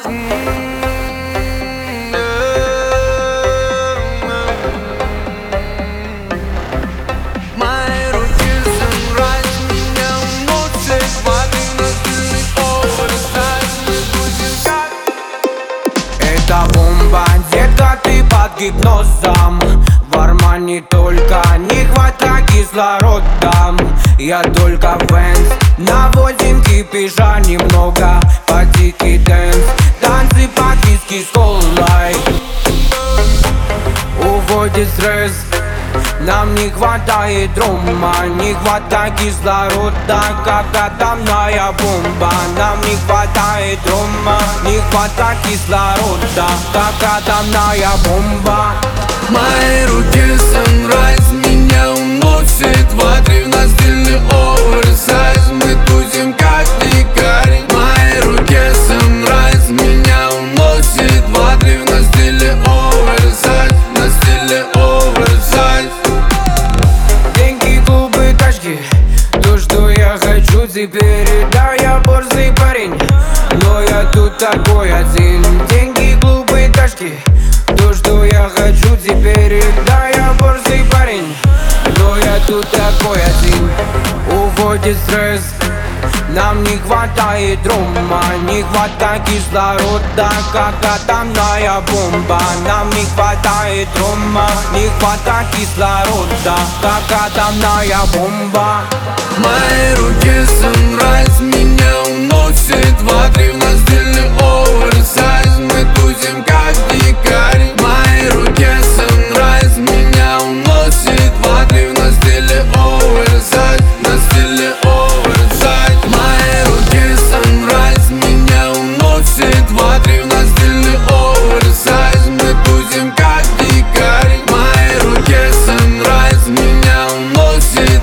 Мои руки sunrise меня уносит воды на стильный оверсайз. Мы будем как... Это бомба, детка, ты под гипнозом. В армане только не хватает кислорода. Я только фэнс, на 8 кипиша немного. По дикий дэнс, танцы под виски с колой. Уводит стресс, нам не хватает рома, не хватает кислорода, как атомная бомба. Нам не хватает рома, не хватает кислорода, как атомная бомба. Мои руки sunrise меня уносит в отрыв на стильный оверсайз. Мы тусим как дикари. Мои руки sunrise меня уносит в отрыв на стиле оверсайз. На стиле оверсайз. Деньги, клубы, тачки, то, что я хочу теперь. Да, я борзый парень, но я тут такой один. Деньги, клубы, тачки, то, что я хочу теперь. Да, я борзый парень, но я тут такой один. Уводит стресс, нам не хватает рома, не хватает кислорода, как атомная бомба. Нам не хватает рома, не хватает кислорода, как атомная бомба. Мои руки sunrise меня уносит в отрыв на стильный оверсайз. Мы тусим как дикари. Мои руки sunrise меня уносит в отрыв на стиле оверсайз. На стиле оверсайз. Мои руки sunrise меня уносит в отрыв на стильный оверсайз. Мы тусим как дикари. Мои руки sunrise меня уносит